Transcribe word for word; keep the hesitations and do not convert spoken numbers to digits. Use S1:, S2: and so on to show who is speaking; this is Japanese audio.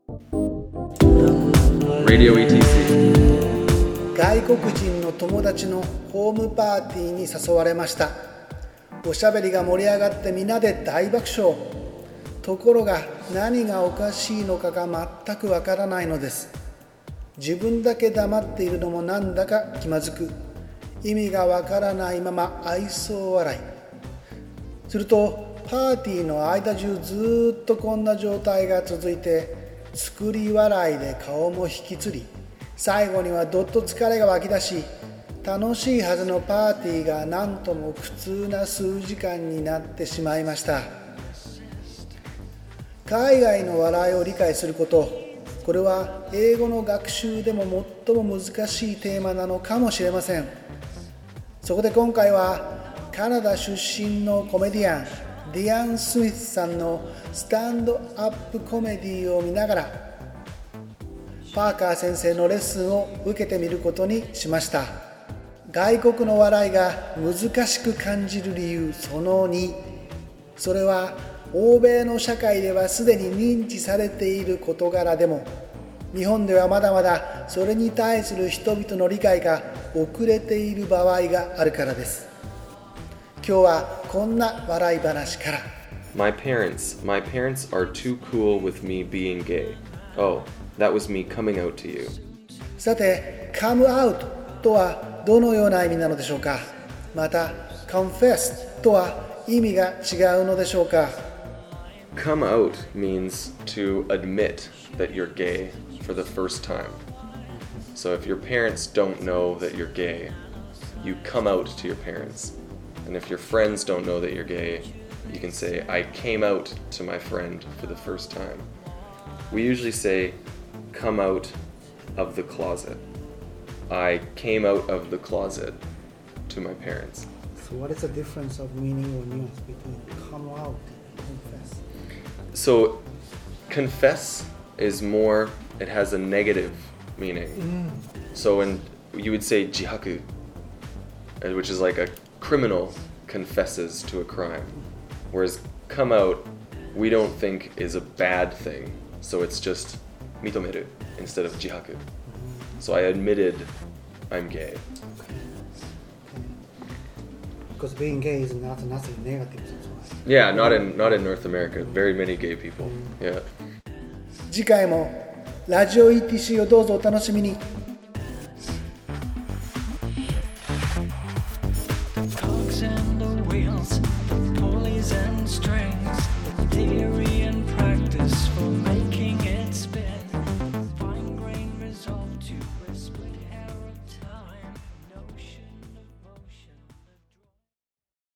S1: Radio イーティーシー。
S2: 外国人の友達のホームパーティーに誘われました。おしゃべりが盛り上がってみんなで大爆笑。ところが何がおかしいのかが全くわからないのです。自分だけ黙っているのもなんだか気まずく、意味がわからないまま愛想笑い。するとパーティーの間中ずっとこんな状態が続いて、作り笑いで顔も引きつり、最後にはどっと疲れが湧き出し、楽しいはずのパーティーがなんとも苦痛な数時間になってしまいました。海外の笑いを理解すること、これは英語の学習でも最も難しいテーマなのかもしれません。そこで今回はカナダ出身のコメディアンディアン・スミスさんのスタンドアップコメディを見ながらパーカー先生のレッスンを受けてみることにしました。外国の笑いが難しく感じる理由そのに、それは欧米の社会ではすでに認知されている事柄でも、日本ではまだまだそれに対する人々の理解が遅れている場合があるからです。今日はこんな笑い話から。
S1: My parents, my parents are too cool with me being gay. Oh, that was me coming out to you.
S2: さて、come out とはどのような意味なのでしょうか。また、confess とは意味が違うのでしょうか。
S1: Come out means to admit that you're gay for the first time. So if your parents don't know that you're gay, you come out to your parents.And if your friends don't know that you're gay, you can say, I came out to my friend for the first time. We usually say, come out of the closet. I came out of the closet to my parents.
S2: So what is the difference of meaning or nuance between come out and confess?
S1: So confess is more, it has a negative meaning. Mm. So when you would say jihaku, which is like a criminal confesses to a crime, whereas come out we don't think is a bad thing, so it's just mitomeru instead of jihaku. So I admitted I'm gay.
S2: Okay. Because being gay is not nothing negative.
S1: Yeah, not in not in North America. Very many gay people. Yeah.
S2: 次回もラジオ イーティーシー をどうぞお楽しみに。